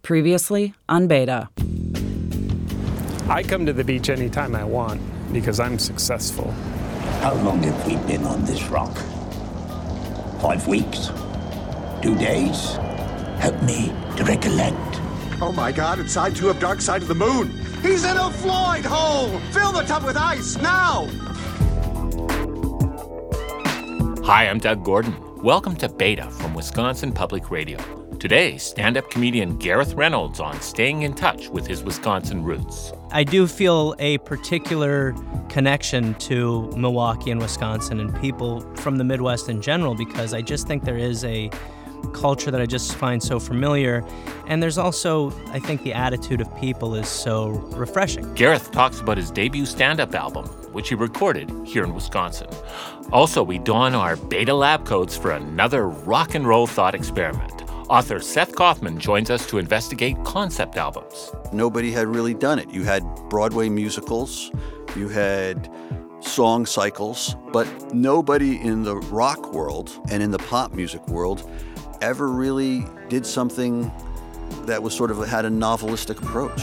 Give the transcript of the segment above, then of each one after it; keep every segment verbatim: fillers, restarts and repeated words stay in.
Previously on Beta. I come to the beach anytime I want because I'm successful. How long have we been on this rock? Five weeks? Two days? Help me to recollect. Oh my god, it's side two of Dark Side of the Moon! He's in a Floyd hole! Fill the tub with ice, now! Hi, I'm Doug Gordon. Welcome to Beta from Wisconsin Public Radio. Today, stand-up comedian Gareth Reynolds on staying in touch with his Wisconsin roots. I do feel a particular connection to Milwaukee and Wisconsin and people from the Midwest in general because I just think there is a culture that I just find so familiar. And there's also, I think the attitude of people is so refreshing. Gareth talks about his debut stand-up album, which he recorded here in Wisconsin. Also, we don our Beta lab coats for another rock and roll thought experiment. Author Seth Kaufman joins us to investigate concept albums. Nobody had really done it. You had Broadway musicals, you had song cycles, but nobody in the rock world and in the pop music world ever really did something that was sort of had a novelistic approach.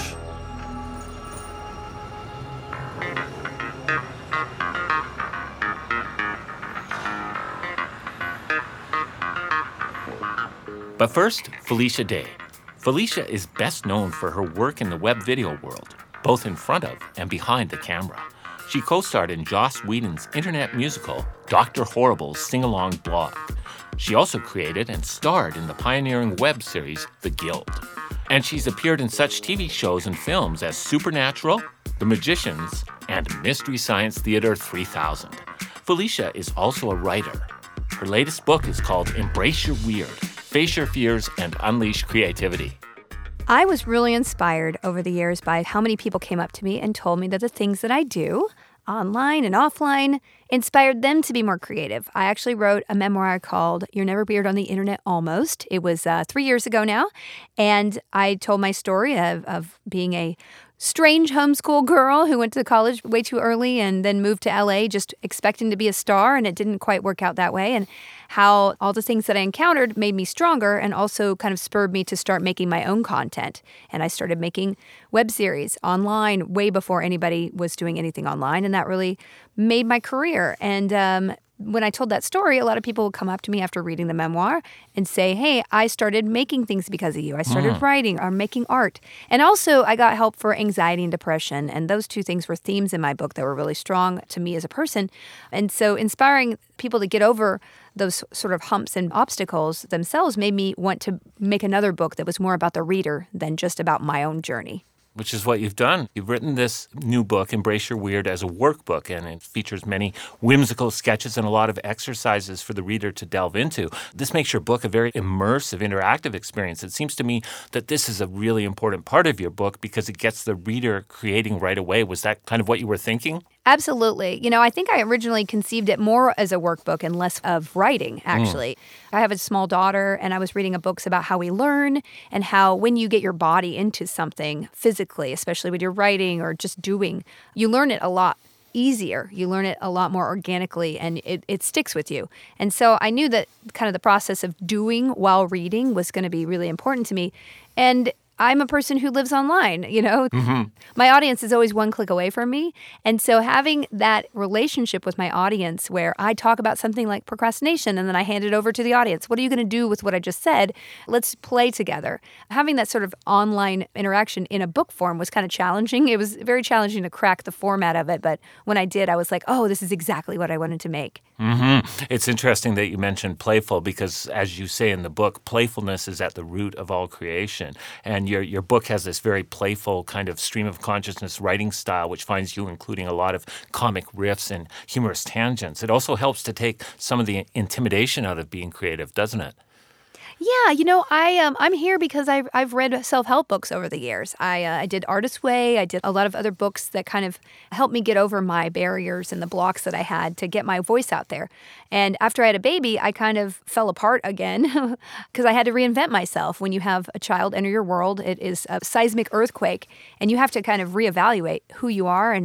But first, Felicia Day. Felicia is best known for her work in the web video world, both in front of and behind the camera. She co-starred in Joss Whedon's internet musical, Doctor Horrible's sing-along blog. She also created and starred in the pioneering web series, The Guild. And she's appeared in such T V shows and films as Supernatural, The Magicians, and Mystery Science Theater three thousand. Felicia is also a writer. Her latest book is called Embrace Your Weird: Face Your Fears and Unleash Creativity. I was really inspired over the years by how many people came up to me and told me that the things that I do, online and offline, inspired them to be more creative. I actually wrote a memoir called You're Never Weird on the Internet Almost. It was uh, three years ago now, and I told my story of, of being a strange homeschool girl who went to college way too early and then moved to L A just expecting to be a star, and it didn't quite work out that way, and how all the things that I encountered made me stronger and also kind of spurred me to start making my own content. And I started making web series online way before anybody was doing anything online, and that really made my career. And um, when I told that story, a lot of people would come up to me after reading the memoir and say, hey, I started making things because of you. I started mm. writing or making art. And also, I got help for anxiety and depression. And those two things were themes in my book that were really strong to me as a person. And so inspiring people to get over those sort of humps and obstacles themselves made me want to make another book that was more about the reader than just about my own journey. Which is what you've done. You've written this new book, Embrace Your Weird, as a workbook, and it features many whimsical sketches and a lot of exercises for the reader to delve into. This makes your book a very immersive, interactive experience. It seems to me that this is a really important part of your book because it gets the reader creating right away. Was that kind of what you were thinking? Absolutely. You know, I think I originally conceived it more as a workbook and less of writing, actually. Mm. I have a small daughter, and I was reading books about how we learn and how when you get your body into something physically, especially when you're writing or just doing, you learn it a lot easier. You learn it a lot more organically, and it, it sticks with you. And so I knew that kind of the process of doing while reading was going to be really important to me. And I'm a person who lives online, you know. Mm-hmm. My audience is always one click away from me. And so having that relationship with my audience where I talk about something like procrastination and then I hand it over to the audience. What are you going to do with what I just said? Let's play together. Having that sort of online interaction in a book form was kind of challenging. It was very challenging to crack the format of it. But when I did, I was like, oh, this is exactly what I wanted to make. Mm-hmm. It's interesting that you mentioned playful because, as you say in the book, playfulness is at the root of all creation. And your your book has this very playful kind of stream of consciousness writing style, which finds you including a lot of comic riffs and humorous tangents. It also helps to take some of the intimidation out of being creative, doesn't it? Yeah, you know, I um, I'm here because I've I've read self-help books over the years. I uh, I did Artist's Way. I did a lot of other books that kind of helped me get over my barriers and the blocks that I had to get my voice out there. And after I had a baby, I kind of fell apart again because I had to reinvent myself. When you have a child enter your world, it is a seismic earthquake, and you have to kind of reevaluate who you are and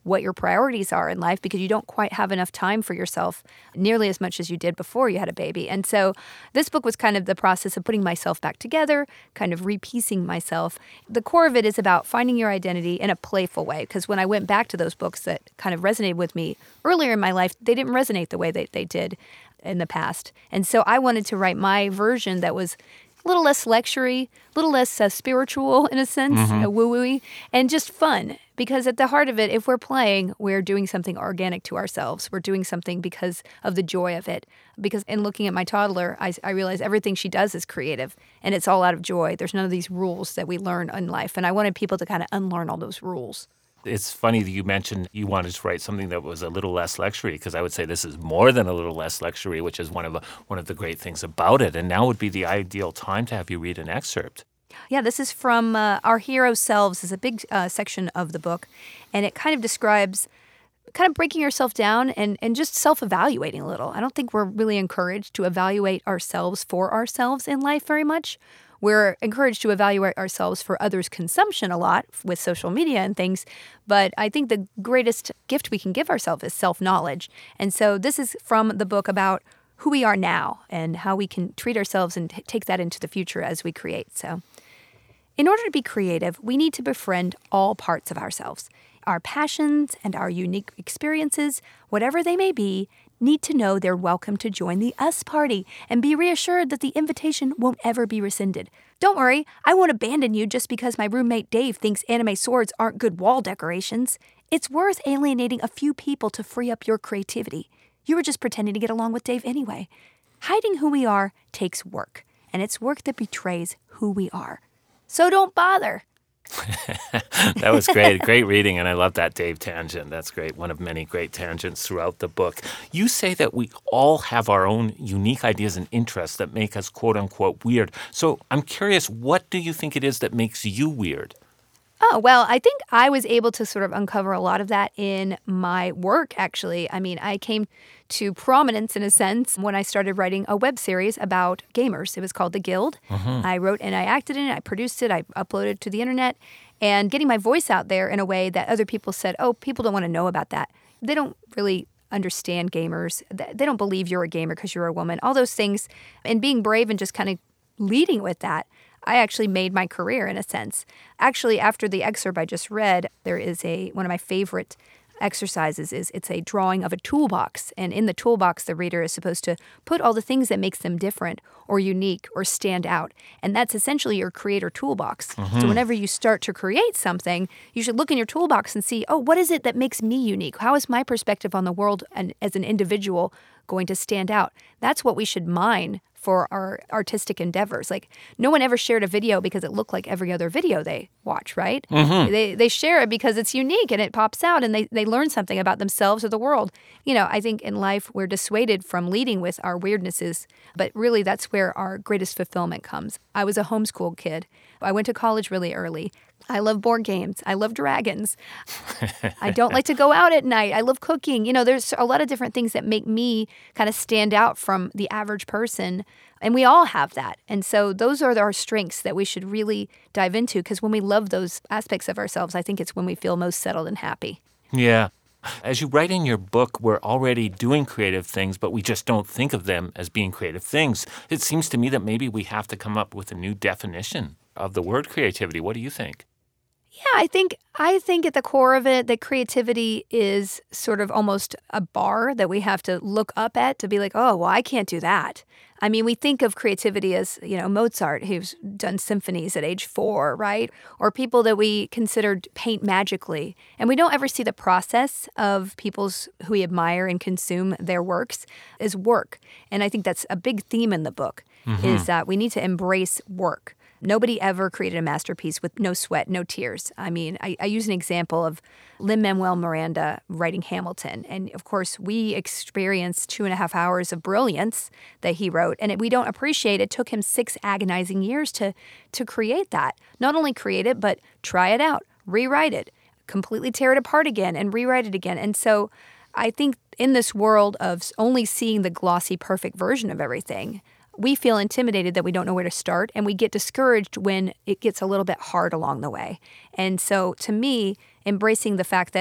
what your priorities are in life because you don't quite have enough time for yourself nearly as much as you did before you had a baby. And so this book was kind of the process of putting myself back together, kind of repiecing myself. The core of it is about finding your identity in a playful way, because when I went back to those books that kind of resonated with me earlier in my life, they didn't resonate the way that they did in the past. And so I wanted to write my version that was a little less lectury, a little less uh, spiritual in a sense, Mm-hmm. uh, woo-woo-y, and just fun. Because at the heart of it, if we're playing, we're doing something organic to ourselves. We're doing something because of the joy of it. Because in looking at my toddler, I, I realize everything she does is creative, and it's all out of joy. There's none of these rules that we learn in life, and I wanted people to kind of unlearn all those rules. It's funny that you mentioned you wanted to write something that was a little less luxury, because I would say this is more than a little less luxury, which is one of the, one of the great things about it. And now would be the ideal time to have you read an excerpt. Yeah, this is from uh, Our Hero Selves is a big uh, section of the book, and it kind of describes kind of breaking yourself down and, and just self-evaluating a little. I don't think we're really encouraged to evaluate ourselves for ourselves in life very much. We're encouraged to evaluate ourselves for others' consumption a lot with social media and things, but I think the greatest gift we can give ourselves is self-knowledge. And so this is from the book about who we are now and how we can treat ourselves and t- take that into the future as we create. So in order to be creative, we need to befriend all parts of ourselves. Our passions and our unique experiences, whatever they may be, need to know they're welcome to join the us party and be reassured that the invitation won't ever be rescinded. Don't worry, I won't abandon you just because my roommate Dave thinks anime swords aren't good wall decorations. It's worth alienating a few people to free up your creativity. You were just pretending to get along with Dave anyway. Hiding who we are takes work, and it's work that betrays who we are. So don't bother. That was great. Great reading, and I love that Dave tangent. That's great. One of many great tangents throughout the book. You say that we all have our own unique ideas and interests that make us quote-unquote weird. So I'm curious, what do you think it is that makes you weird? Oh, well, I think I was able to sort of uncover a lot of that in my work, actually. I mean, I came to prominence, in a sense, when I started writing a web series about gamers. It was called The Guild. Mm-hmm. I wrote and I acted in it. I produced it. I uploaded it to the internet. And getting my voice out there in a way that other people said, oh, people don't want to know about that. They don't really understand gamers. They don't believe you're a gamer because you're a woman. All those things. And being brave and just kind of leading with that, I actually made my career in a sense. Actually, after the excerpt I just read, there is a one of my favorite exercises is it's a drawing of a toolbox. And in the toolbox, the reader is supposed to put all the things that makes them different or unique or stand out. And that's essentially your creator toolbox. Mm-hmm. So whenever you start to create something, you should look in your toolbox and see, oh, what is it that makes me unique? How is my perspective on the world and as an individual going to stand out? That's what we should mine for our artistic endeavors. Like, no one ever shared a video because it looked like every other video they watch, right? Mm-hmm. They they share it because it's unique and it pops out and they, they learn something about themselves or the world. You know, I think in life we're dissuaded from leading with our weirdnesses, but really that's where our greatest fulfillment comes. I was a homeschool kid. I went to college really early. I love board games. I love dragons. I don't like to go out at night. I love cooking. You know, there's a lot of different things that make me kind of stand out from the average person. And we all have that. And so those are our strengths that we should really dive into, because when we love those aspects of ourselves, I think it's when we feel most settled and happy. Yeah. As you write in your book, we're already doing creative things, but we just don't think of them as being creative things. It seems to me that maybe we have to come up with a new definition of the word creativity. What do you think? Yeah, I think I think at the core of it, that creativity is sort of almost a bar that we have to look up at to be like, oh, well, I can't do that. I mean, we think of creativity as, you know, Mozart, who's done symphonies at age four, right? Or people that we considered paint magically. And we don't ever see the process of people's who we admire and consume their works as work. And I think that's a big theme in the book, mm-hmm. is that we need to embrace work. Nobody ever created a masterpiece with no sweat, no tears. I mean, I, I use an example of Lin-Manuel Miranda writing Hamilton. And of course, we experienced two and a half hours of brilliance that he wrote. And it, we don't appreciate it. Took him six agonizing years to, to create that. Not only create it, but try it out, rewrite it, completely tear it apart again and rewrite it again. And so I think in this world of only seeing the glossy, perfect version of everything, we feel intimidated that we don't know where to start, and we get discouraged when it gets a little bit hard along the way. And so to me, embracing the fact that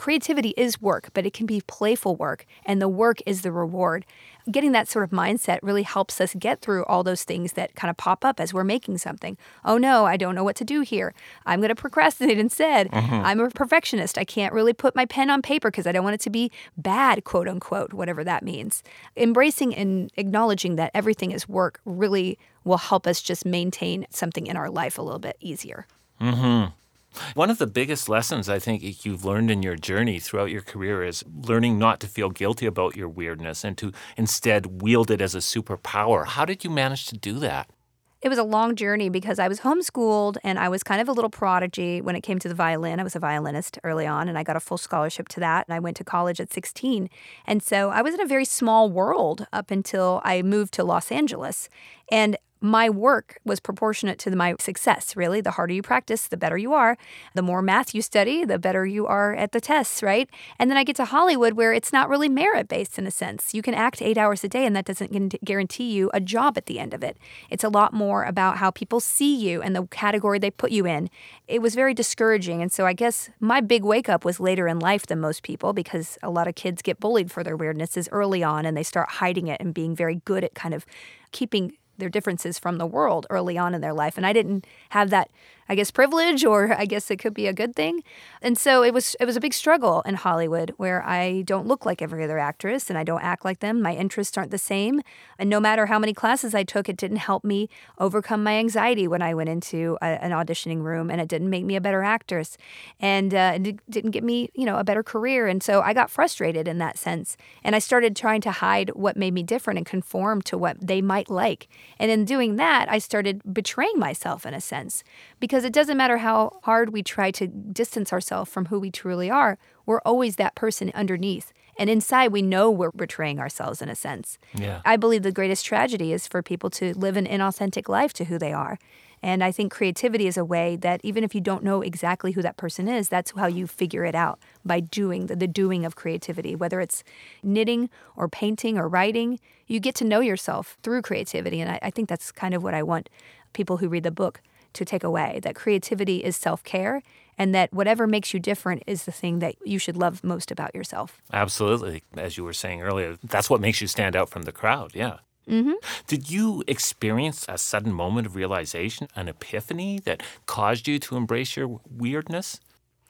creativity is work, but it can be playful work, and the work is the reward. Getting that sort of mindset really helps us get through all those things that kind of pop up as we're making something. Oh no, I don't know what to do here. I'm going to procrastinate instead. Mm-hmm. I'm a perfectionist. I can't really put my pen on paper because I don't want it to be bad, quote unquote, whatever that means. Embracing and acknowledging that everything is work really will help us just maintain something in our life a little bit easier. Mm-hmm. One of the biggest lessons I think you've learned in your journey throughout your career is learning not to feel guilty about your weirdness and to instead wield it as a superpower. How did you manage to do that? It was a long journey because I was homeschooled and I was kind of a little prodigy when it came to the violin. I was a violinist early on and I got a full scholarship to that. And I went to college at sixteen. And so I was in a very small world up until I moved to Los Angeles. And my work was proportionate to my success, really. The harder you practice, the better you are. The more math you study, the better you are at the tests, right? And then I get to Hollywood where it's not really merit-based in a sense. You can act eight hours a day and that doesn't guarantee you a job at the end of it. It's a lot more about how people see you and the category they put you in. It was very discouraging. And so I guess my big wake-up was later in life than most people because a lot of kids get bullied for their weirdnesses early on and they start hiding it and being very good at kind of keeping their differences from the world early on in their life. And I didn't have that, I guess, privilege, or I guess it could be a good thing. And so it was it was a big struggle in Hollywood where I don't look like every other actress and I don't act like them. My interests aren't the same. And no matter how many classes I took, it didn't help me overcome my anxiety when I went into a, an auditioning room, and it didn't make me a better actress. And uh, it didn't get me, you know, a better career. And so I got frustrated in that sense. And I started trying to hide what made me different and conform to what they might like. And in doing that, I started betraying myself in a sense, because it doesn't matter how hard we try to distance ourselves from who we truly are, we're always that person underneath. And inside, we know we're betraying ourselves in a sense. Yeah. I believe the greatest tragedy is for people to live an inauthentic life to who they are. And I think creativity is a way that even if you don't know exactly who that person is, that's how you figure it out, by doing, the, the doing of creativity. Whether it's knitting or painting or writing, you get to know yourself through creativity. And I, I think that's kind of what I want people who read the book to take away, that creativity is self-care and that whatever makes you different is the thing that you should love most about yourself. Absolutely. As you were saying earlier, that's what makes you stand out from the crowd. Yeah. Mm-hmm. Did you experience a sudden moment of realization, an epiphany that caused you to embrace your weirdness?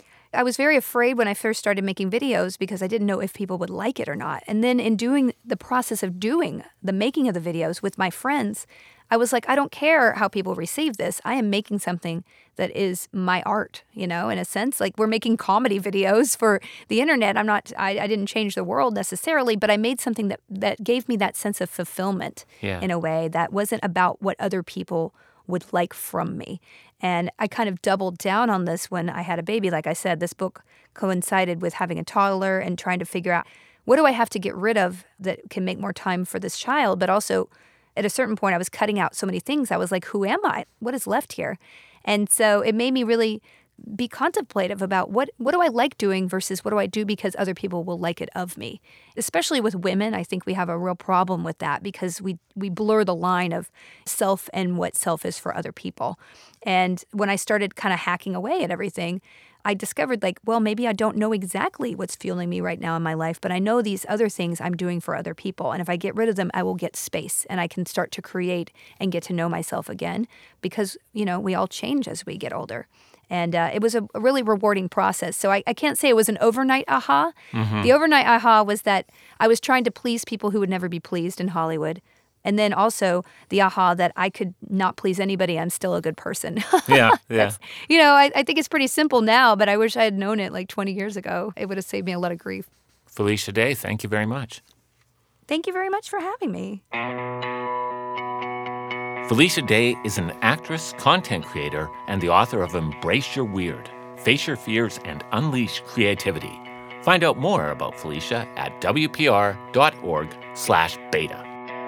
I was very afraid when I first started making videos because I didn't know if people would like it or not. And then in doing the process of doing the making of the videos with my friends, I was like, I don't care how people receive this. I am making something that is my art, you know, in a sense. Like, we're making comedy videos for the internet. I'm not, I, I didn't change the world necessarily, but I made something that, that gave me that sense of fulfillment yeah. in a way that wasn't about what other people would like from me. And I kind of doubled down on this when I had a baby. Like I said, this book coincided with having a toddler and trying to figure out, what do I have to get rid of that can make more time for this child? But also, at a certain point, I was cutting out so many things. I was like, who am I? What is left here? And so it made me really be contemplative about what, what do I like doing versus what do I do because other people will like it of me. Especially with women, I think we have a real problem with that because we, we blur the line of self and what self is for other people. And when I started kind of hacking away at everything, I discovered, like, well, maybe I don't know exactly what's fueling me right now in my life, but I know these other things I'm doing for other people. And if I get rid of them, I will get space and I can start to create and get to know myself again because, you know, we all change as we get older. And uh, it was a, a really rewarding process. So I, I can't say it was an overnight aha. Mm-hmm. The overnight aha was that I was trying to please people who would never be pleased in Hollywood. And then also the aha that I could not please anybody. I'm still a good person. Yeah, yeah. You know, I, I think it's pretty simple now, but I wish I had known it like twenty years ago. It would have saved me a lot of grief. Felicia Day, thank you very much. Thank you very much for having me. Felicia Day is an actress, content creator, and the author of Embrace Your Weird, Face Your Fears, and Unleash Creativity. Find out more about Felicia at w p r dot org slash beta.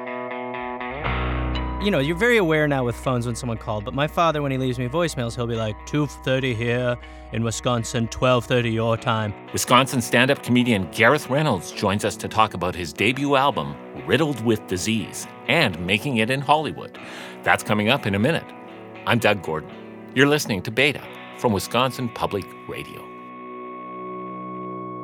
You know, you're very aware now with phones when someone called, but my father, when he leaves me voicemails, he'll be like, two thirty here in Wisconsin, twelve thirty your time. Wisconsin stand-up comedian Gareth Reynolds joins us to talk about his debut album, Riddled with Disease, and making it in Hollywood. That's coming up in a minute. I'm Doug Gordon. You're listening to Beta from Wisconsin Public Radio.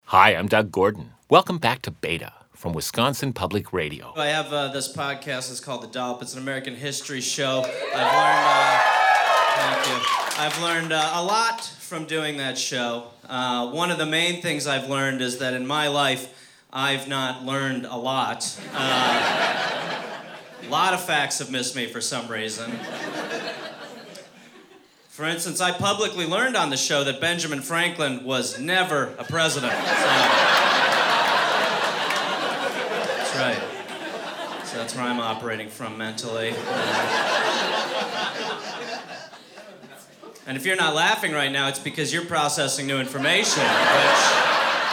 Hi, I'm Doug Gordon. Welcome back to Beta from Wisconsin Public Radio. I have uh, this podcast. It's called The Dollop. It's an American history show. I've learned, uh, thank you. I've learned uh, a lot from doing that show. Uh, one of the main things I've learned is that in my life, I've not learned a lot. Uh, a lot of facts have missed me for some reason. For instance, I publicly learned on the show that Benjamin Franklin was never a president. So, that's right. So that's where I'm operating from mentally. And if you're not laughing right now, it's because you're processing new information, which...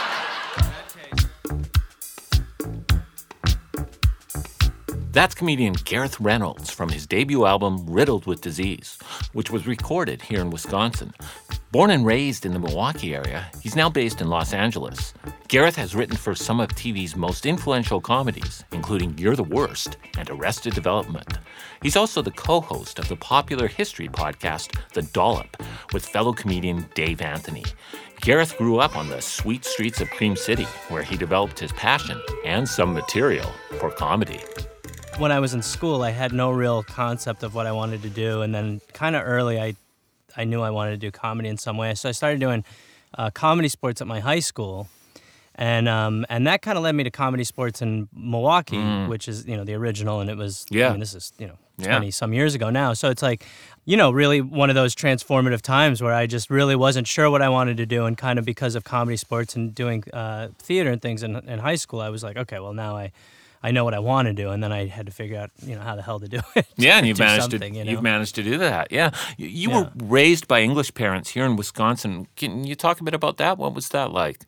That's comedian Gareth Reynolds from his debut album Riddled with Disease, which was recorded here in Wisconsin. Born and raised in the Milwaukee area, he's now based in Los Angeles. Gareth has written for some of T V's most influential comedies, including You're the Worst and Arrested Development. He's also the co-host of the popular history podcast, The Dollop, with fellow comedian Dave Anthony. Gareth grew up on the sweet streets of Cream City, where he developed his passion and some material for comedy. When I was in school, I had no real concept of what I wanted to do, and then kind of early, I I knew I wanted to do comedy in some way. So I started doing uh, comedy sports at my high school, and um, and that kind of led me to comedy sports in Milwaukee, mm. which is, you know, the original, and it was, yeah. I mean, this is, you know, yeah. twenty some years ago now. So it's like, you know, really one of those transformative times where I just really wasn't sure what I wanted to do, and kind of because of comedy sports and doing uh, theater and things in, in high school, I was like, okay, well now I. I know what I want to do, and then I had to figure out, you know, how the hell to do it. Yeah, and you've managed to you know? you've managed to do that. Yeah, you, you yeah. were raised by English parents here in Wisconsin. Can you talk a bit about that? What was that like?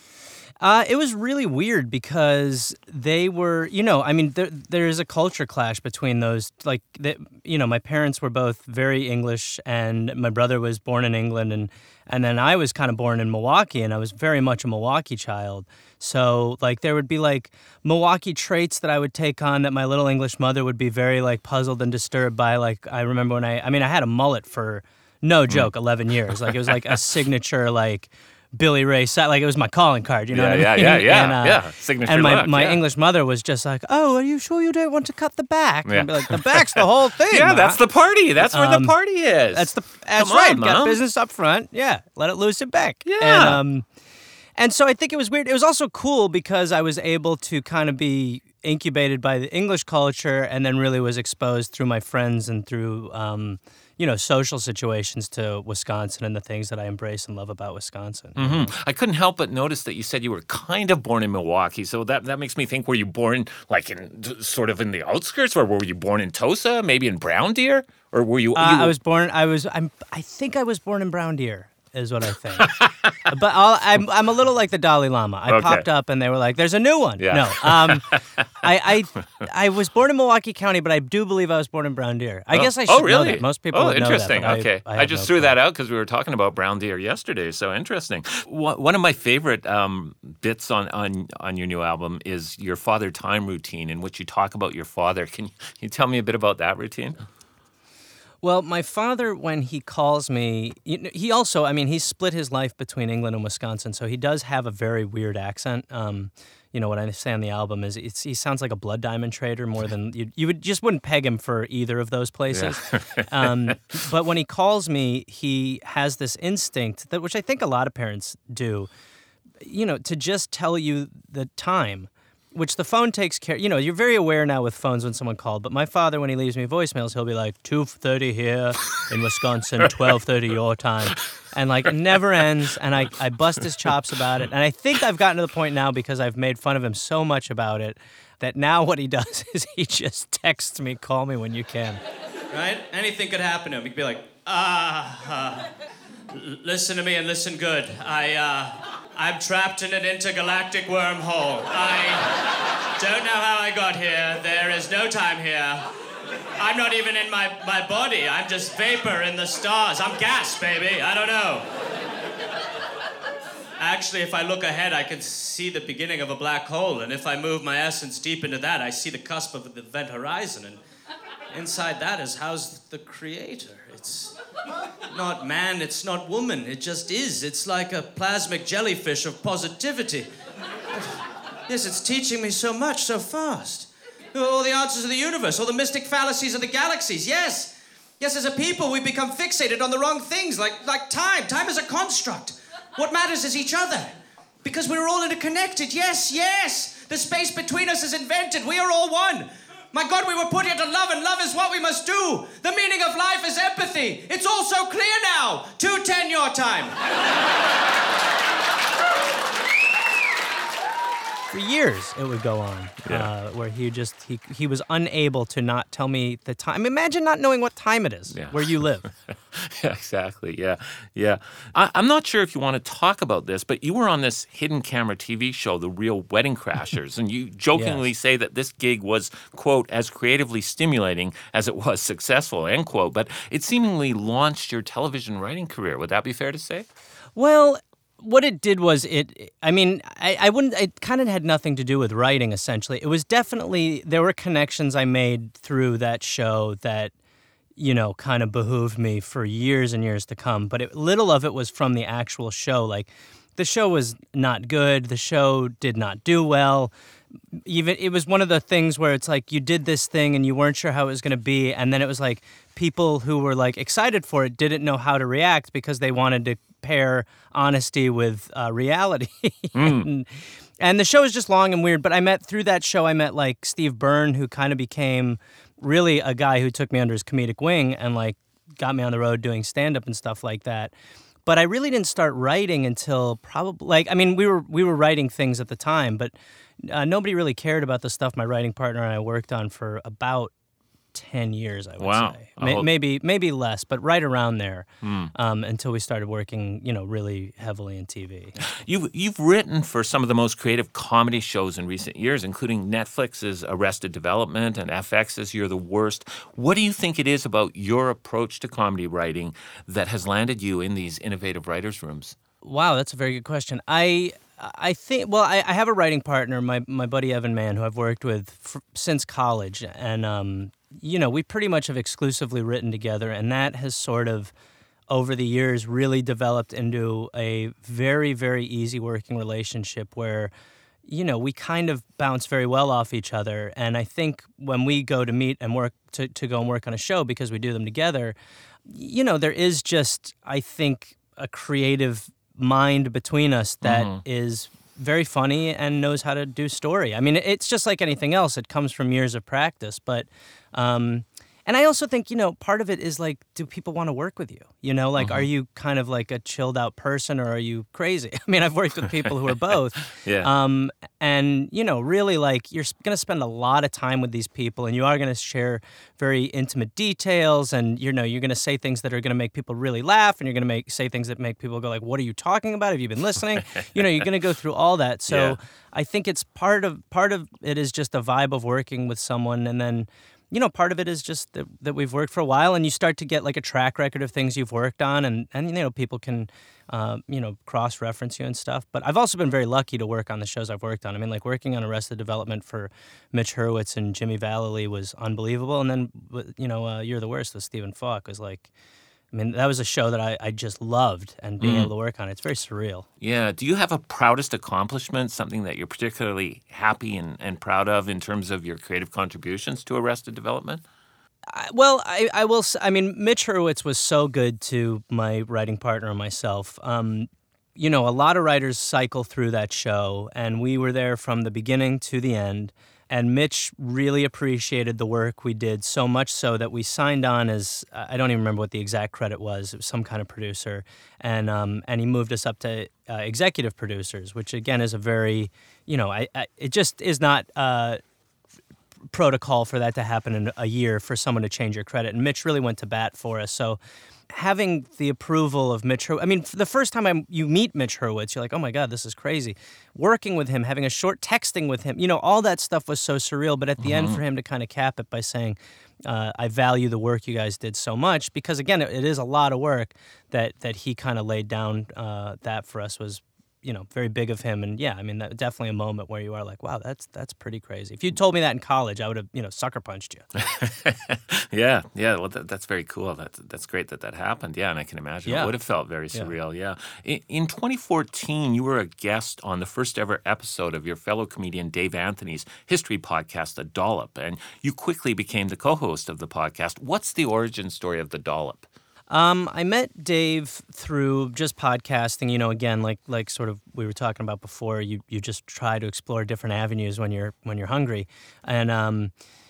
Uh, it was really weird because they were, you know, I mean, there, there's a culture clash between those. Like, they, you know, my parents were both very English, and my brother was born in England, and and then I was kind of born in Milwaukee, and I was very much a Milwaukee child. So, like, there would be, like, Milwaukee traits that I would take on that my little English mother would be very, like, puzzled and disturbed by. Like, I remember when I, I mean, I had a mullet for, no joke, eleven years. Like, it was like a signature, like, Billy Ray, like, it was my calling card, you know yeah, what yeah, I mean? Yeah, yeah, and, uh, yeah, signature And my, look, my yeah. English mother was just like, oh, are you sure you don't want to cut the back? Yeah. And I'd be like, the back's the whole thing, Yeah, Ma. that's the party. That's where Um, the party is. That's the that's Come right. on, Got Mom. business up front. Yeah, let it loose and back. Yeah. And, um, and so I think it was weird. It was also cool because I was able to kind of be incubated by the English culture, and then really was exposed through my friends and through, um, you know, social situations to Wisconsin and the things that I embrace and love about Wisconsin. Mm-hmm. I couldn't help but notice that you said you were kind of born in Milwaukee, so that, that makes me think, were you born like in sort of in the outskirts, or were you born in Tosa, maybe in Brown Deer, or were you? Uh, you... I was born. I was. I'm. I think I was born in Brown Deer, is what I think. But I'll, I'm. I'm a little like the Dalai Lama. I Okay. popped up and they were like, "There's a new one." Yeah. No. Um, I, I. I was born in Milwaukee County, but I do believe I was born in Brown Deer. I oh. guess I should oh, know really? that. Most people Oh, would know that, interesting. but I- okay, I I, have just no threw clue. that out because we were talking about Brown Deer yesterday. So interesting. One one of my favorite um, bits on, on on your new album is your father time routine, in which you talk about your father. Can you, can you tell me a bit about that routine? Well, my father, when he calls me, you know, he also, I mean, he's split his life between England and Wisconsin, so he does have a very weird accent. Um, you know, what I say on the album is it's, he sounds like a blood diamond trader more than, you, you would just wouldn't peg him for either of those places. Yeah. um, but when he calls me, he has this instinct, that which I think a lot of parents do, you know, to just tell you the time. Which the phone takes care. You know, you're very aware now with phones when someone called. But my father, when he leaves me voicemails, he'll be like, two thirty here in Wisconsin, twelve thirty your time. And, like, it never ends. And I, I bust his chops about it. And I think I've gotten to the point now, because I've made fun of him so much about it, that now what he does is he just texts me, call me when you can. Right? Anything could happen to him. He could be like, ah, uh, l- listen to me and listen good. I, uh... I'm trapped in an intergalactic wormhole. I don't know how I got here. There is no time here. I'm not even in my, my body. I'm just vapor in the stars. I'm gas, baby. I don't know. Actually, if I look ahead, I can see the beginning of a black hole. And if I move my essence deep into that, I see the cusp of the event horizon. And inside that is housed the creator. It's not man, it's not woman, it just is. It's like a plasmic jellyfish of positivity. Yes, it's teaching me so much so fast. All the answers of the universe, all the mystic fallacies of the galaxies, yes. Yes, as a people, we've become fixated on the wrong things, like, like time. Time is a construct. What matters is each other. Because we're all interconnected, yes, yes. The space between us is invented, we are all one. My God, we were put here to love, and love is what we must do. The meaning of life is empathy. It's all so clear now. two ten your time. For years, it would go on, Yeah. uh, where he just, he he was unable to not tell me the time. Imagine not knowing what time it is Yeah. where you live. Yeah, exactly. Yeah, yeah. I, I'm not sure if you want to talk about this, but you were on this hidden camera T V show, The Real Wedding Crashers, and you jokingly Yes. say that this gig was, quote, as creatively stimulating as it was successful, end quote. But it seemingly launched your television writing career. Would that be fair to say? Well, what it did was it, I mean, I, I wouldn't, it kind of had nothing to do with writing, essentially. It was definitely, there were connections I made through that show that, you know, kind of behooved me for years and years to come. But it, little of it was from the actual show. Like, the show was not good. The show did not do well. Even, it was one of the things where it's like you did this thing and you weren't sure how it was going to be. And then it was like people who were like excited for it didn't know how to react because they wanted to pair honesty with uh, reality. Mm. and, and the show was just long and weird. But I met, through that show, I met like Steve Byrne, who kind of became really a guy who took me under his comedic wing and like got me on the road doing stand-up and stuff like that. But I really didn't start writing until probably, like, I mean, we were we were writing things at the time, but uh, nobody really cared about the stuff my writing partner and I worked on for about ten years, I would Wow. say. A May- whole- maybe maybe less, but right around there, Hmm. um, until we started working, you know, really heavily in T V. You've, you've written for some of the most creative comedy shows in recent years, including Netflix's Arrested Development and F X's You're the Worst. What do you think it is about your approach to comedy writing that has landed you in these innovative writers' rooms? Wow, that's a very good question. I I think, well, I, I have a writing partner, my my buddy Evan Mann, who I've worked with f- since college, and um, you know, we pretty much have exclusively written together, and that has sort of, over the years, really developed into a very, very easy working relationship where, you know, we kind of bounce very well off each other. And I think when we go to meet and work, to, to go and work on a show, because we do them together, you know, there is just, I think, a creative mind between us that Mhm. is very funny and knows how to do story. I mean, it's just like anything else. It comes from years of practice. But, um, and I also think, you know, part of it is like, do people want to work with you? You know, like, are you kind of like a chilled out person or are you crazy? I mean, I've worked with people who are both. Yeah. Um, and, you know, really like you're going to spend a lot of time with these people and you are going to share very intimate details and, you know, you're going to say things that are going to make people really laugh and you're going to make say things that make people go like, what are you talking about? Have you been listening? You know, you're going to go through all that. So Yeah. I think it's part of part of it is just a vibe of working with someone, and then, you know, part of it is just that, that we've worked for a while and you start to get like a track record of things you've worked on, and, and you know, people can, uh, you know, cross-reference you and stuff. But I've also been very lucky to work on the shows I've worked on. I mean, like working on Arrested Development for Mitch Hurwitz and Jimmy Vallely was unbelievable. And then, you know, uh, You're the Worst with Stephen Falk was like, I mean, that was a show that I, I just loved, and being Mm. able to work on it, it's very surreal. Yeah. Do you have a proudest accomplishment, something that you're particularly happy and, and proud of in terms of your creative contributions to Arrested Development? I, well, I, I will. s- I mean, Mitch Hurwitz was so good to my writing partner and myself. Um, you know, a lot of writers cycle through that show, and we were there from the beginning to the end. And Mitch really appreciated the work we did, so much so that we signed on as, I don't even remember what the exact credit was, it was some kind of producer. And um, and he moved us up to uh, executive producers, which again is a very, you know, I, I it just is not uh, protocol for that to happen in a year for someone to change your credit. And Mitch really went to bat for us. So having the approval of Mitch Hurwitz, I mean, the first time I, you meet Mitch Hurwitz, you're like, oh my God, this is crazy. Working with him, having a short texting with him, you know, all that stuff was so surreal. But at the end, for him to kind of cap it by saying, uh, I value the work you guys did so much, because again, it, it is a lot of work that, that he kind of laid down uh, that for us was, you know, very big of him. And yeah, I mean, that, definitely a moment where you are like, wow, that's that's pretty crazy. If you told me that in college, I would have, you know, sucker punched you. yeah, yeah. Well, that, that's very cool. That's that's great that that happened. Yeah, and I can imagine Yeah. it would have felt very surreal. Yeah. yeah. In, in twenty fourteen, you were a guest on the first ever episode of your fellow comedian Dave Anthony's history podcast, The Dollop, and you quickly became the co-host of the podcast. What's the origin story of The Dollop? Um, I met Dave through just podcasting. You know, again, like like sort of we were talking about before. You you just try to explore different avenues when you're when you're hungry, and um,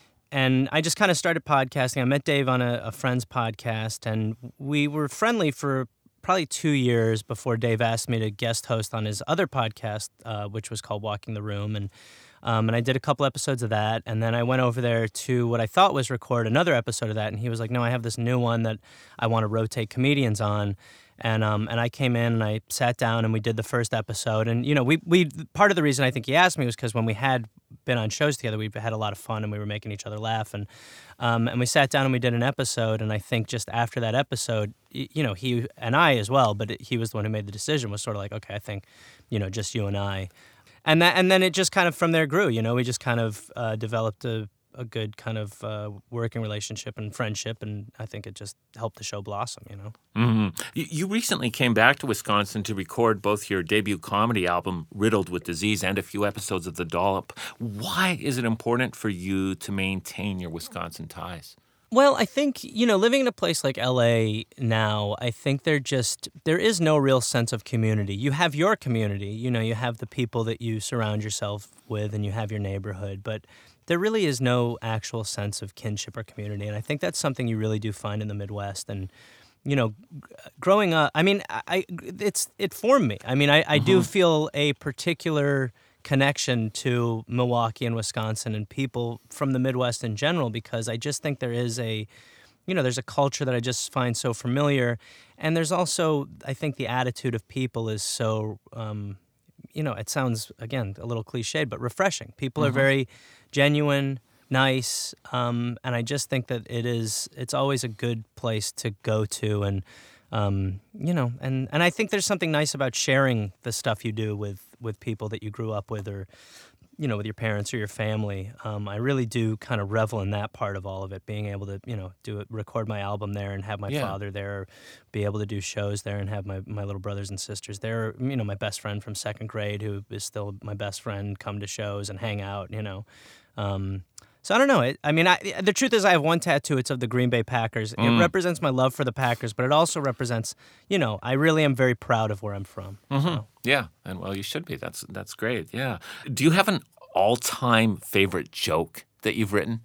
and I just kind of started podcasting. I met Dave on a, a friend's podcast, and we were friendly for probably two years before Dave asked me to guest host on his other podcast, uh, which was called Walking the Room, and. Um, and I did a couple episodes of that, and then I went over there to what I thought was record another episode of that, and he was like, no, I have this new one that I want to rotate comedians on. And um, and I came in and I sat down and we did the first episode. And, you know, we, we part of the reason I think he asked me was because when we had been on shows together, we had a lot of fun and we were making each other laugh. And um, and we sat down and we did an episode, and I think just after that episode, you know, he and I as well, but he was the one who made the decision, was sort of like, okay, I think, you know, just you and I. And that, and then it just kind of from there grew. You know, we just kind of uh, developed a, a good kind of uh, working relationship and friendship, and I think it just helped the show blossom. You know. Mm-hmm. You, you recently came back to Wisconsin to record both your debut comedy album, Riddled with Disease, and a few episodes of The Dollop. Why is it important for you to maintain your Wisconsin ties? Well, I think, you know, living in a place like L A now, I think there just, there is no real sense of community. You have your community, you know, you have the people that you surround yourself with, and you have your neighborhood, but there really is no actual sense of kinship or community. And I think that's something you really do find in the Midwest. And, you know, growing up, I mean, I, it's, it formed me. I mean, I, I mm-hmm. do feel a particular connection to Milwaukee and Wisconsin and people from the Midwest in general, because I just think there is a, you know, there's a culture that I just find so familiar. And there's also, I think the attitude of people is so, um, you know, it sounds, again, a little cliched, but refreshing. People mm-hmm. are very genuine, nice, um, and I just think that it is, it's always a good place to go to. And, um, you know, and, and I think there's something nice about sharing the stuff you do with, with people that you grew up with, or, you know, with your parents or your family. Um, I really do kind of revel in that part of all of it, being able to, you know, do it, record my album there and have my yeah. father there, be able to do shows there and have my, my little brothers and sisters there. You know, my best friend from second grade, who is still my best friend, come to shows and hang out, you know. Um, so I don't know. It, I mean, I, the truth is I have one tattoo. It's of the Green Bay Packers. Mm. It represents my love for the Packers, but it also represents, you know, I really am very proud of where I'm from. Mm-hmm. So. Yeah, and well, you should be. That's that's great. Yeah. Do you have an all-time favorite joke that you've written?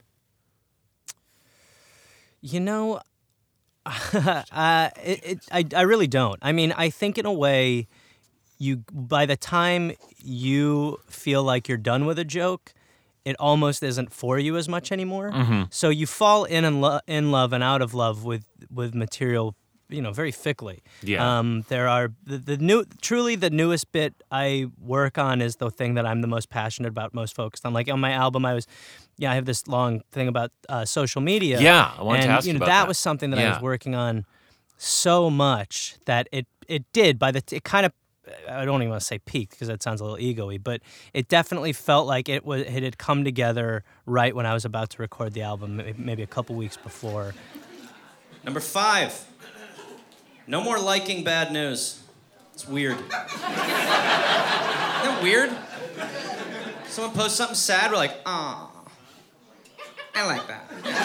You know, uh, it, it, I I really don't. I mean, I think in a way, you by the time you feel like you're done with a joke, it almost isn't for you as much anymore. Mm-hmm. So you fall in and lo- in love and out of love with, with material, you know, very thickly. Yeah. Um, there are the, the new, truly the newest bit I work on is the thing that I'm the most passionate about, most focused on. Like on my album, I was, yeah, I have this long thing about uh, social media. Yeah, I wanted and, to ask you know, about that that. was something that Yeah. I was working on so much that it it did by the t- it kind of. I don't even want to say peaked because that sounds a little ego-y, but it definitely felt like it was it had come together right when I was about to record the album, maybe a couple weeks before. Number five. No more liking bad news. It's weird. Isn't that weird? Someone posts something sad, we're like, aw, I like that.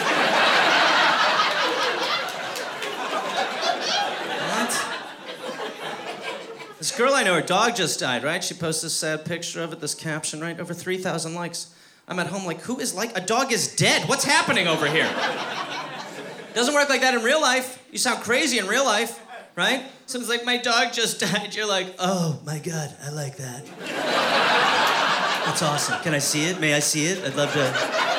What? This girl I know, her dog just died, right? She posts this sad picture of it, this caption, right? Over three thousand likes. I'm at home like, who is like, a dog is dead. What's happening over here? Doesn't work like that in real life. You sound crazy in real life, right? Someone's like, my dog just died. You're like, oh my God, I like that. That's awesome. Can I see it? May I see it? I'd love to.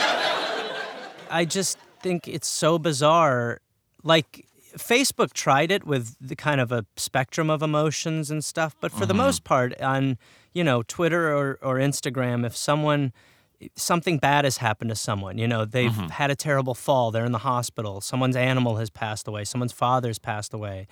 I just think it's so bizarre. Like, Facebook tried it with the kind of a spectrum of emotions and stuff, but for mm-hmm. the most part on, you know, Twitter or, or Instagram, if someone, something bad has happened to someone, you know, they've mm-hmm. had a terrible fall, they're in the hospital, someone's animal has passed away, someone's father's passed away,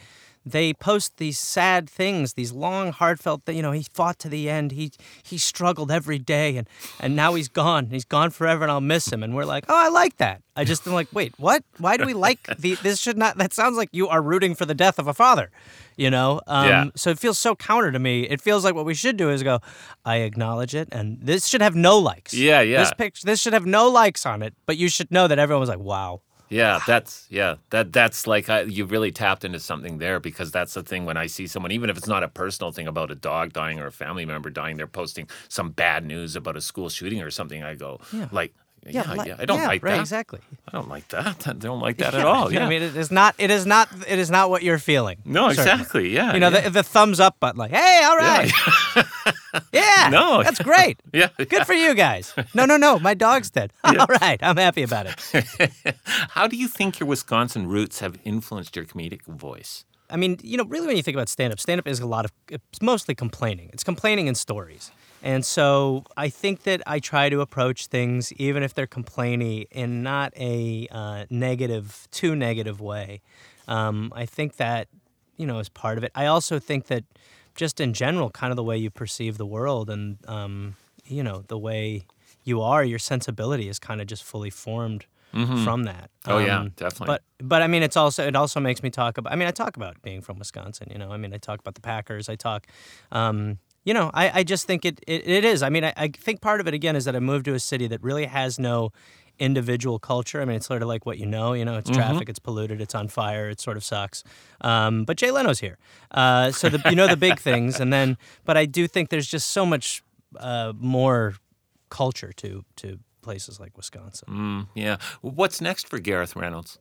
they post these sad things, these long, heartfelt, you know, he fought to the end, he he struggled every day, and, and now he's gone. He's gone forever, and I'll miss him. And we're like, oh, I like that. I just am like, wait, what? Why do we like the, this should not, that sounds like you are rooting for the death of a father, you know? Um, Yeah. So it feels so counter to me. It feels like what we should do is go, I acknowledge it, and this should have no likes. Yeah, yeah. This picture, this should have no likes on it, but you should know that everyone was like, wow. Yeah, that's yeah, that that's like I, you really tapped into something there, because that's the thing when I see someone, even if it's not a personal thing about a dog dying or a family member dying, they're posting some bad news about a school shooting or something. I go Yeah. like, yeah, yeah, li- I don't yeah, like right, that. exactly. I don't like that. I don't like that at Yeah, all. you know Yeah, what I mean, it is not. It is not. It is not what you're feeling. no, certainly. exactly. Yeah, You know, yeah. the, the thumbs up button, like, hey, all right, yeah, No. that's great. Yeah, Good for you guys. No, no, no, my dog's dead. All right, I'm happy about it. How do you think your Wisconsin roots have influenced your comedic voice? I mean, you know, really when you think about stand-up, stand-up is a lot of, it's mostly complaining. It's complaining and stories. And so I think that I try to approach things, even if they're complainy, in not a uh, negative, too negative way. Um, I think that, you know, is part of it. I also think that just in general, kind of the way you perceive the world and, um, you know, the way you are, your sensibility is kind of just fully formed from that. Oh, yeah, Um, definitely. But but I mean, it's also it also makes me talk about. I mean, I talk about being from Wisconsin. You know, I mean, I talk about the Packers. I talk, um, you know, I, I just think it, it it is. I mean, I, I think part of it again is that I moved to a city that really has no individual culture. I mean, it's sort of like what you know. You know, it's traffic, it's polluted, it's on fire, it sort of sucks. Um, but Jay Leno's here, uh, so the, you know the big things. And then, but I do think there's just so much uh, more culture to to. places like Wisconsin. Mm, yeah. What's next for Gareth Reynolds?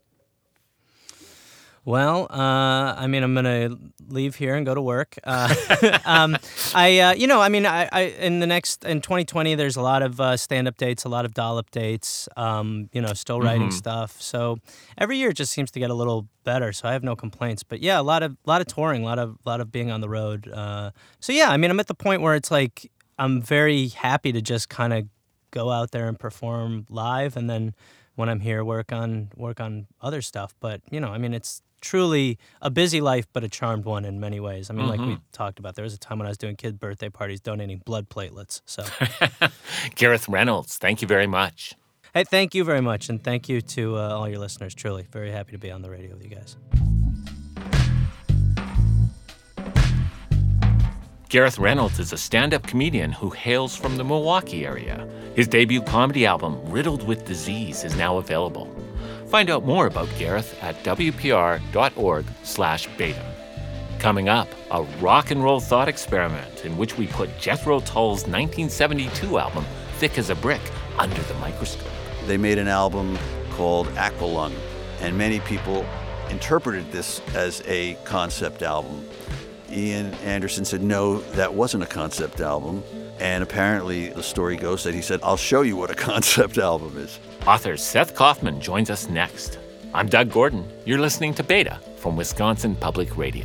Well, uh, I mean, I'm gonna leave here and go to work. Uh, um, I, uh, you know, I mean, I, I in the next in twenty twenty, there's a lot of uh, stand-up dates, a lot of dollop dates. Um, you know, still writing stuff. So every year it just seems to get a little better. So I have no complaints. But yeah, a lot of lot of touring, a lot of lot of being on the road. Uh, so yeah, I mean, I'm at the point where it's like I'm very happy to just kind of go out there and perform live, and then when I'm here, work on work on other stuff. But you know, I mean, it's truly a busy life, but a charmed one in many ways. I mean, like we talked about, there was a time when I was doing kid birthday parties, donating blood platelets. So, Gareth Reynolds, thank you very much. hey, thank you very much, and thank you to uh, all your listeners. Truly, very happy to be on the radio with you guys. Gareth Reynolds is a stand-up comedian who hails from the Milwaukee area. His debut comedy album, Riddled with Disease, is now available. Find out more about Gareth at w p r dot org slash beta. Coming up, a rock and roll thought experiment in which we put Jethro Tull's nineteen seventy-two album, Thick as a Brick, under the microscope. They made an album called Aqualung, and many people interpreted this as a concept album. Ian Anderson said, no, that wasn't a concept album. And apparently the story goes that he said, I'll show you what a concept album is. Author Seth Kaufman joins us next. I'm Doug Gordon. You're listening to Beta from Wisconsin Public Radio.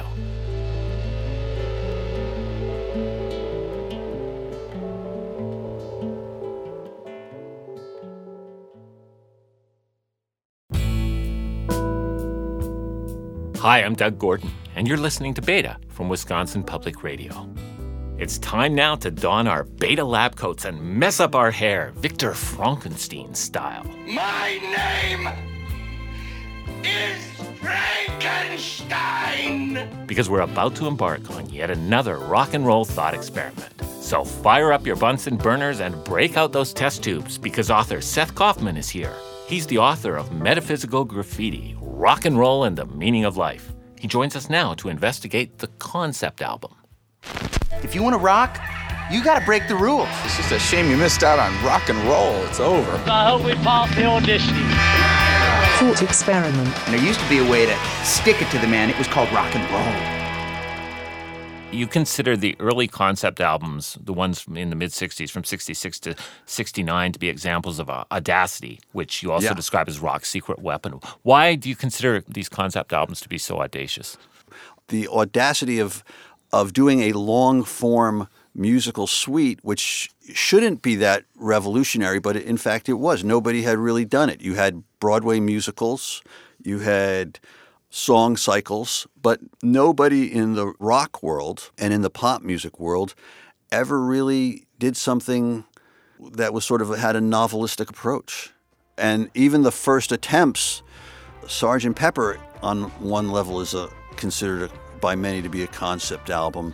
Hi, I'm Doug Gordon, and you're listening to Beta from Wisconsin Public Radio. It's time now to don our Beta lab coats and mess up our hair, Victor Frankenstein style. My name is Frankenstein! Because we're about to embark on yet another rock and roll thought experiment. So fire up your Bunsen burners and break out those test tubes, because author Seth Kaufman is here. He's the author of Metaphysical Graffiti, Rock and Roll and the Meaning of Life. He joins us now to investigate the concept album. If you want to rock, you gotta break the rules. It's just a shame you missed out on rock and roll. It's over. I hope we pass the audition. Thought experiment. And there used to be a way to stick it to the man. It was called rock and roll. You consider the early concept albums, the ones from in the mid-sixties, from sixty-six to sixty-nine, to be examples of uh, audacity, which you also Yeah. describe as rock's secret weapon. Why do you consider these concept albums to be so audacious? The audacity of of doing a long-form musical suite, which shouldn't be that revolutionary, but in fact it was. Nobody had really done it. You had Broadway musicals. You had song cycles, but nobody in the rock world and in the pop music world ever really did something that was sort of had a novelistic approach. And even the first attempts, Sergeant Pepper on one level is a, considered a, by many to be a concept album.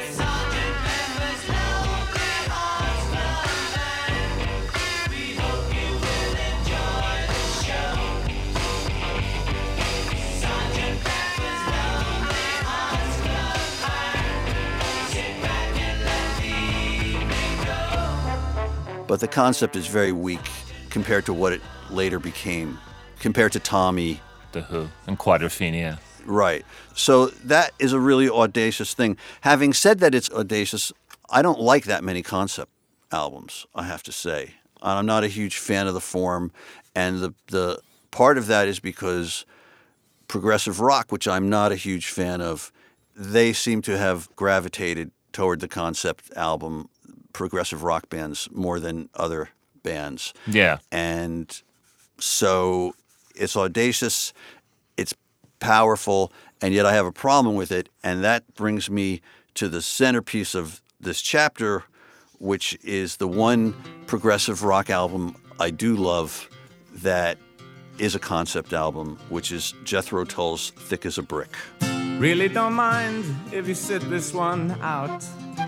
But the concept is very weak compared to what it later became, compared to Tommy. The Who and Quadrophenia. Right. So that is a really audacious thing. Having said that it's audacious, I don't like that many concept albums, I have to say. I'm not a huge fan of the form, and the the part of that is because progressive rock, which I'm not a huge fan of, they seem to have gravitated toward the concept album progressive rock bands more than other bands. Yeah. And so it's audacious, it's powerful, and yet I have a problem with it. And that brings me to the centerpiece of this chapter, which is the one progressive rock album I do love that is a concept album, which is Jethro Tull's Thick as a Brick. Really don't mind if you sit this one out.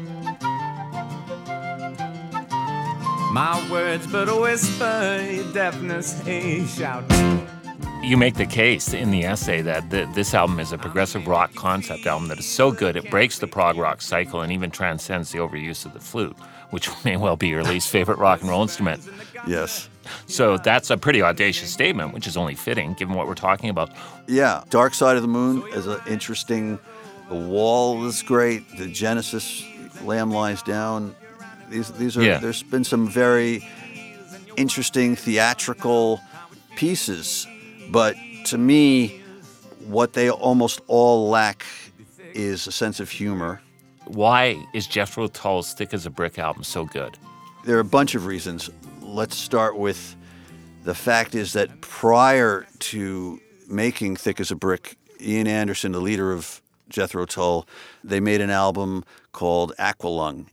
My words but a whisper, your deafness a shout. You make the case in the essay that the, this album is a progressive rock concept album that is so good it breaks the prog rock cycle and even transcends the overuse of the flute, which may well be your least favorite rock and roll instrument. Yes. So that's a pretty audacious statement, which is only fitting given what we're talking about. Yeah, Dark Side of the Moon is an interesting. The Wall is great. The Genesis, Lamb Lies Down. These these are. Yeah. There's been some very interesting theatrical pieces, but to me, what they almost all lack is a sense of humor. Why is Jethro Tull's Thick as a Brick album so good? There are a bunch of reasons. Let's start with the fact is that prior to making Thick as a Brick, Ian Anderson, the leader of Jethro Tull, they made an album called Aqualung.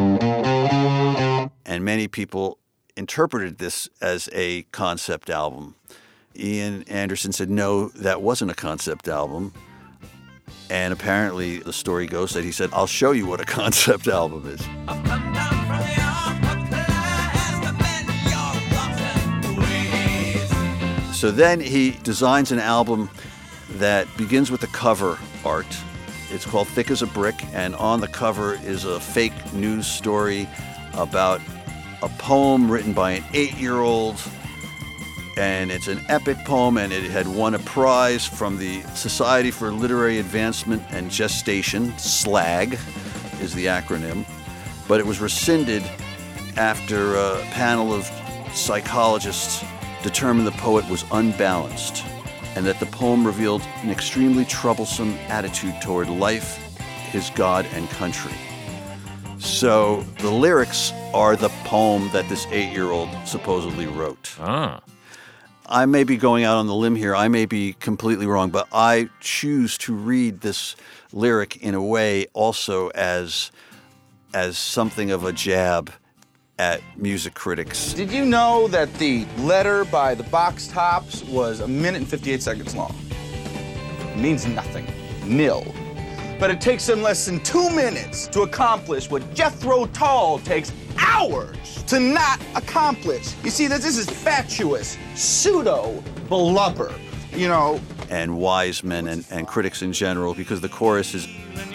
And many people interpreted this as a concept album. Ian Anderson said, no, that wasn't a concept album. And apparently the story goes that he said, I'll show you what a concept album is. So then he designs an album that begins with the cover art. It's called Thick as a Brick, and on the cover is a fake news story about a poem written by an eight-year-old, and it's an epic poem, and it had won a prize from the Society for Literary Advancement and Gestation, SLAG is the acronym, but it was rescinded after a panel of psychologists determined the poet was unbalanced and that the poem revealed an extremely troublesome attitude toward life, his God, and country. So the lyrics are the poem that this eight-year-old supposedly wrote. Ah. I may be going out on the limb here. I may be completely wrong, but I choose to read this lyric in a way also as, as something of a jab at music critics. Did you know that the letter by the Box Tops was a minute and fifty-eight seconds long? It means nothing. Nil. But it takes them less than two minutes to accomplish what Jethro Tull takes hours to not accomplish. You see, this is fatuous, pseudo-blubber, you know. And wise men and, and critics in general, because the chorus is...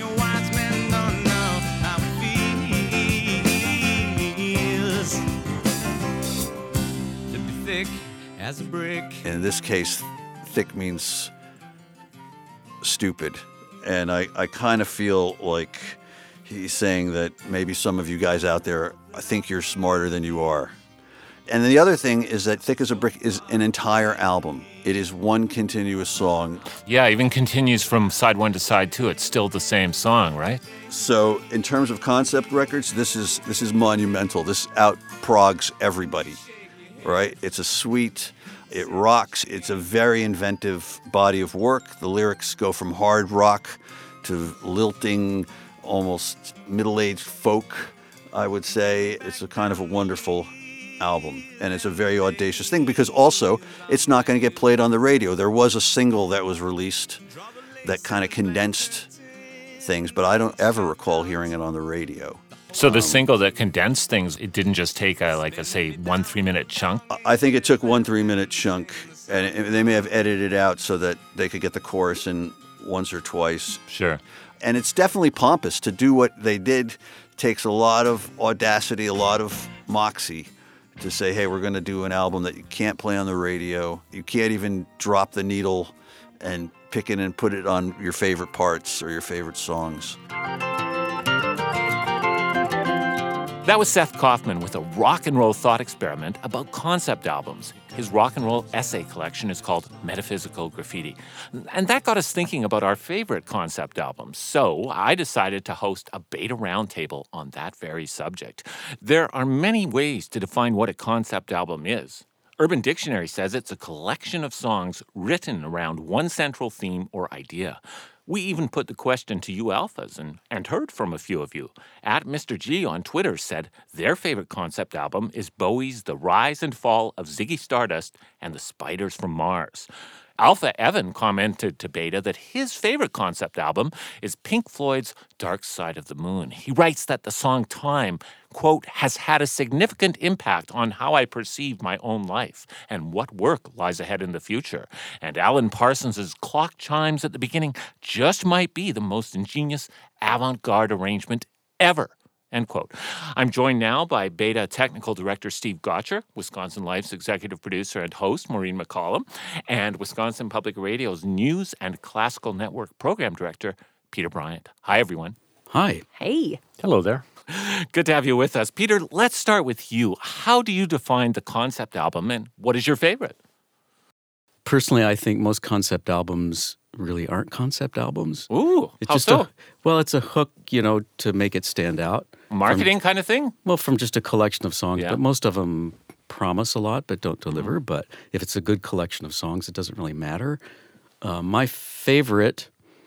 As a brick. In this case, thick means stupid. And I, I kind of feel like he's saying that maybe some of you guys out there think you're smarter than you are. And the other thing is that Thick as a Brick is an entire album. It is one continuous song. Yeah, even continues from side one to side two. It's still the same song, right? So in terms of concept records, this is this is monumental. This out-progs everybody. right? It's a sweet, it rocks. It's a very inventive body of work. The lyrics go from hard rock to lilting, almost middle-aged folk, I would say. It's a kind of a wonderful album, and it's a very audacious thing because also it's not going to get played on the radio. There was a single that was released that kind of condensed things, but I don't ever recall hearing it on the radio. So the Um, single that condensed things, it didn't just take a, like a, say, one three-minute chunk? I think it took one three-minute chunk, and it, they may have edited it out so that they could get the chorus in once or twice. Sure. And it's definitely pompous. To do what they did takes a lot of audacity, a lot of moxie to say, hey, we're going to do an album that you can't play on the radio. You can't even drop the needle and pick it and put it on your favorite parts or your favorite songs. That was Seth Kaufman with a rock and roll thought experiment about concept albums. His rock and roll essay collection is called Metaphysical Graffiti. And that got us thinking about our favorite concept albums. So I decided to host a beta roundtable on that very subject. There are many ways to define what a concept album is. Urban Dictionary says it's a collection of songs written around one central theme or idea. We even put the question to you alphas and, and heard from a few of you. At Mister G on Twitter said their favorite concept album is Bowie's The Rise and Fall of Ziggy Stardust and the Spiders from Mars. Alpha Evan commented to Beta that his favorite concept album is Pink Floyd's Dark Side of the Moon. He writes that the song Time, quote, has had a significant impact on how I perceive my own life and what work lies ahead in the future. And Alan Parsons' clock chimes at the beginning just might be the most ingenious avant-garde arrangement ever. End quote. I'm joined now by Beta Technical Director Steve Gotcher, Wisconsin Life's executive producer and host Maureen McCollum, and Wisconsin Public Radio's News and Classical Network Program Director Peter Bryant. Hi, everyone. Hi. Hey. Hello there. Good to have you with us. Peter, let's start with you. How do you define the concept album, and what is your favorite? Personally, I think most concept albums really aren't concept albums. Ooh, it's how just so? A, well, it's a hook, you know, to make it stand out. Marketing from, kind of thing? Well, from just a collection of songs, Yeah. but most of them promise a lot but don't deliver. Mm-hmm. But if it's a good collection of songs, it doesn't really matter. Uh, my favorite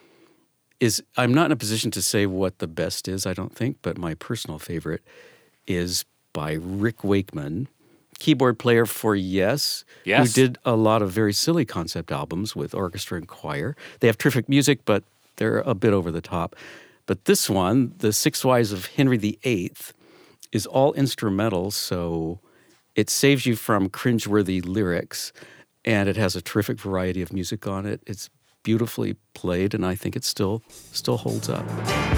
is, I'm not in a position to say what the best is, I don't think, but my personal favorite is by Rick Wakeman, keyboard player for Yes, Yes. who did a lot of very silly concept albums with orchestra and choir. They have terrific music, but they're a bit over the top. But this one, The Six Wives of Henry the Eighth, is all instrumental, so it saves you from cringeworthy lyrics, and it has a terrific variety of music on it. It's beautifully played, and I think it still still holds up.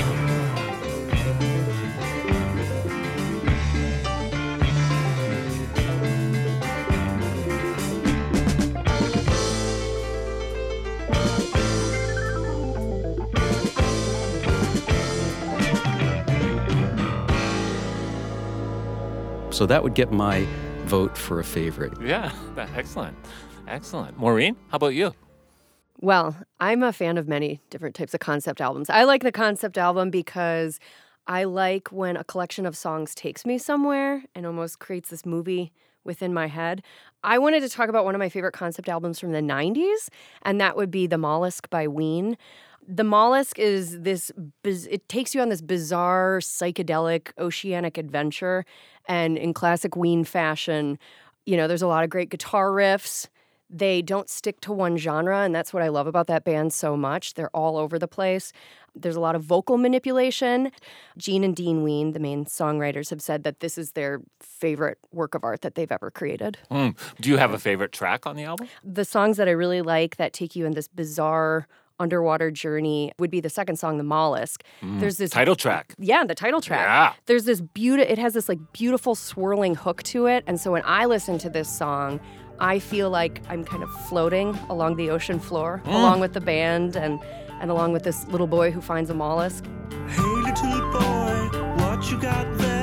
So that would get my vote for a favorite. Yeah, excellent. Excellent. Maureen, how about you? Well, I'm a fan of many different types of concept albums. I like the concept album because I like when a collection of songs takes me somewhere and almost creates this movie within my head. I wanted to talk about one of my favorite concept albums from the nineties, and that would be The Mollusk by Ween. The Mollusk is this, biz- it takes you on this bizarre, psychedelic, oceanic adventure. And in classic Ween fashion, you know, there's a lot of great guitar riffs. They don't stick to one genre, and that's what I love about that band so much. They're all over the place. There's a lot of vocal manipulation. Gene and Dean Ween, the main songwriters, have said that this is their favorite work of art that they've ever created. Mm. Do you have a favorite track on the album? The songs that I really like that take you in this bizarre underwater journey would be the second song, The Mollusk. Mm. There's this title track. Yeah, the title track. Yeah. There's this beautiful, it has this like beautiful swirling hook to it. And so when I listen to this song, I feel like I'm kind of floating along the ocean floor, Mm. along with the band and, and along with this little boy who finds a mollusk. Hey, little boy, what you got there?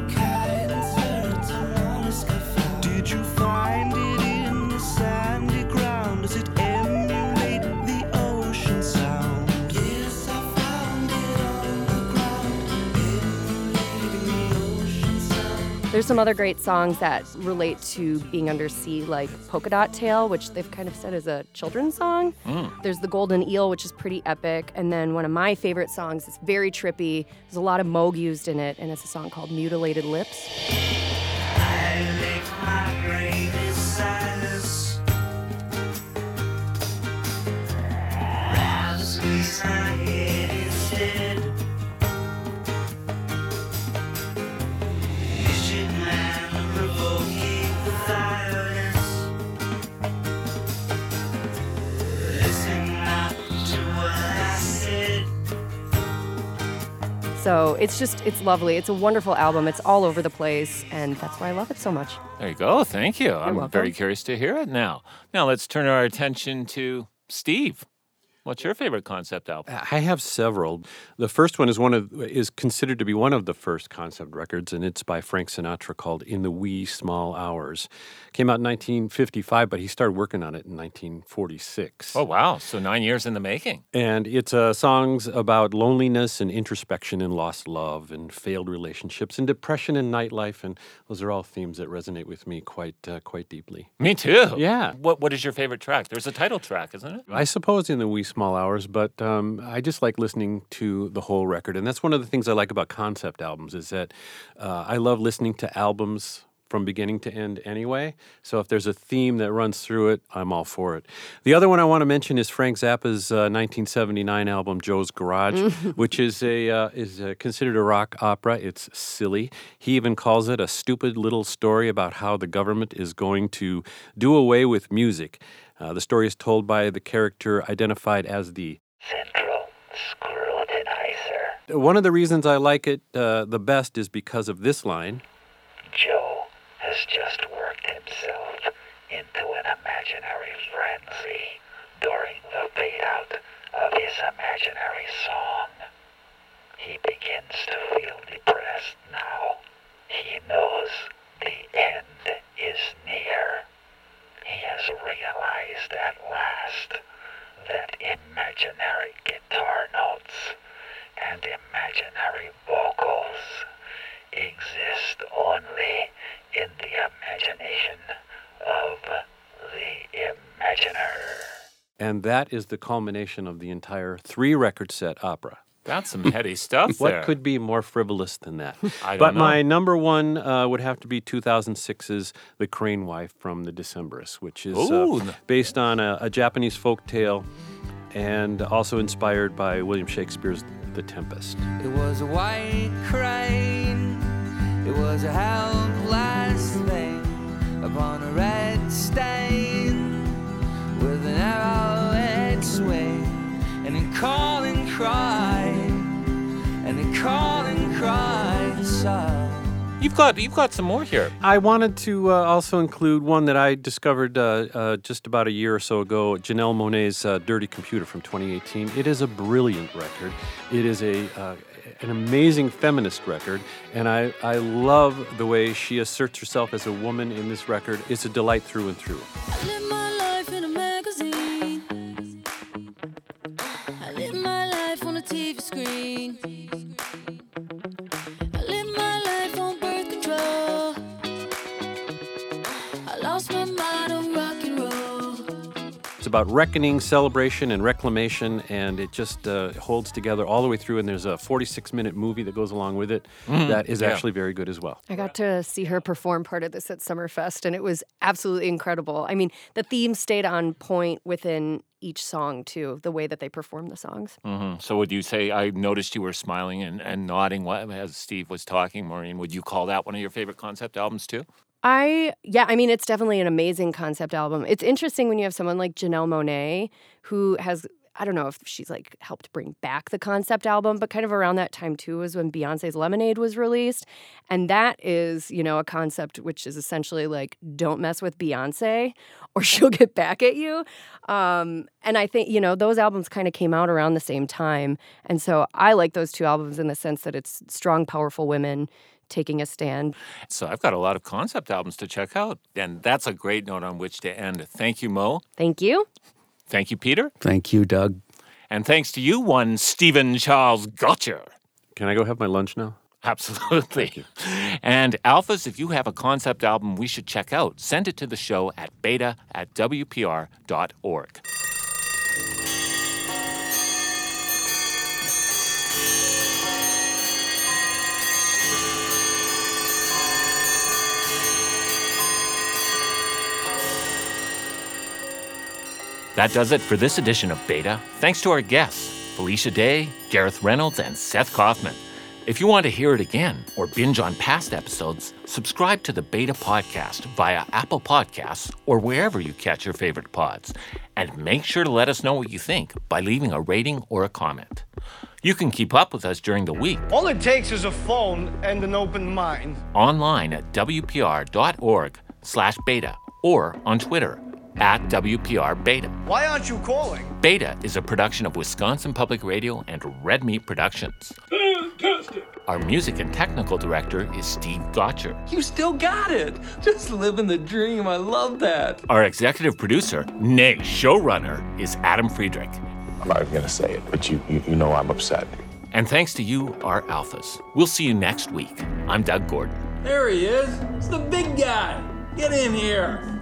Did you find it in the sandy ground? Does it emulate the ocean sound? Yes, I found it on the ground, emulating the ocean sound. There's some other great songs that relate to being under sea, like Polka Dot Tale, which they've kind of said is a children's song. Mm. There's The Golden Eel, which is pretty epic. And then one of my favorite songs, it's very trippy. There's a lot of Moog used in it, and it's a song called Mutilated Lips. I lick my brain in silence. Rather squeeze my head instead. Vision man provoking violence. Listen not to what I said. So it's just, it's lovely. It's a wonderful album. It's all over the place, and that's why I love it so much. There you go. Thank you. I'm welcome. very curious to hear it now. Now let's turn our attention to Steve. What's your favorite concept album? I have several. The first one is one of is considered to be one of the first concept records, and it's by Frank Sinatra called "In the Wee Small Hours." Came out in nineteen fifty-five, but he started working on it in nineteen forty-six. Oh, wow. So nine years in the making. And it's uh, songs about loneliness and introspection and lost love and failed relationships and depression and nightlife, and those are all themes that resonate with me quite uh, quite deeply. Me too. Yeah. What What is your favorite track? There's a title track, isn't it? I suppose in the wee small hours, but um, I just like listening to the whole record. And that's one of the things I like about concept albums is that uh, I love listening to albums from beginning to end anyway. So if there's a theme that runs through it, I'm all for it. The other one I want to mention is Frank Zappa's uh, nineteen seventy-nine album, Joe's Garage, which is a uh, is uh, considered a rock opera. It's silly. He even calls it a stupid little story about how the government is going to do away with music. Uh, the story is told by the character identified as the Central Scrutinizer. One of the reasons I like it uh, the best is because of this line. Joe has just worked himself into an imaginary frenzy during the fade-out of his imaginary song. He begins to feel depressed now. He knows the end is near. He has realized at last that imaginary guitar notes and imaginary vocals exist only in the imagination of the imaginer. And that is the culmination of the entire three-record set opera. That's some heady stuff What there. could be more frivolous than that? I don't but know. my number one uh, would have to be two thousand six's The Crane Wife from The Decemberists, which is Ooh. uh, based on a, a Japanese folk tale and also inspired by William Shakespeare's The Tempest. It was a white crane, it was a helpless thing upon a red stain with an arrowhead swing, and it called and cried, and it called and cried, so. You've got you've got some more here. I wanted to uh, also include one that I discovered uh, uh, just about a year or so ago, Janelle Monáe's uh, Dirty Computer from twenty eighteen. It is a brilliant record. It is a uh, an amazing feminist record, and I, I love the way she asserts herself as a woman in this record. It's a delight through and through. I live my life in a magazine. I live my life on a T V screen. I live my life on birth control. I lost my mind on rock and roll. It's about reckoning, celebration, and reclamation, and it just uh, holds together all the way through, and there's a forty-six minute movie that goes along with it Mm, that is yeah. actually very good as well. I got to see her perform part of this at Summerfest, and it was absolutely incredible. I mean, the theme stayed on point within each song, too, the way that they performed the songs. Mm-hmm. So would you say, I noticed you were smiling and, and nodding while- as Steve was talking, Maureen. Would you call that one of your favorite concept albums, too? I, yeah, I mean, it's definitely an amazing concept album. It's interesting when you have someone like Janelle Monáe, who has, I don't know if she's like helped bring back the concept album, but kind of around that time too was when Beyonce's Lemonade was released. And that is, you know, a concept which is essentially like, don't mess with Beyonce or she'll get back at you. Um, and I think, you know, those albums kind of came out around the same time. And so I like those two albums in the sense that it's strong, powerful women taking a stand. So I've got a lot of concept albums to check out, and that's a great note on which to end. Thank you, Mo. Thank you. Thank you, Peter. Thank you, Doug. And thanks to you, one Stephen Charles Gotcher. Can I go have my lunch now? Absolutely. And Alphas, if you have a concept album we should check out, send it to the show at beta at w p r dot org. That does it for this edition of Beta. Thanks to our guests, Felicia Day, Gareth Reynolds, and Seth Kaufman. If you want to hear it again or binge on past episodes, subscribe to the Beta Podcast via Apple Podcasts or wherever you catch your favorite pods. And make sure to let us know what you think by leaving a rating or a comment. You can keep up with us during the week. All it takes is a phone and an open mind. Online at w p r dot org slash beta or on Twitter at W P R Beta. Why aren't you calling? Beta is a production of Wisconsin Public Radio and Red Meat Productions. Fantastic. Our music and technical director is Steve Gotcher. You still got it. Just living the dream. I love that. Our executive producer, nay, showrunner, is Adam Friedrich. I'm not even going to say it, but you, you, you know I'm upset. And thanks to you, our Alphas. We'll see you next week. I'm Doug Gordon. There he is. It's the big guy. Get in here.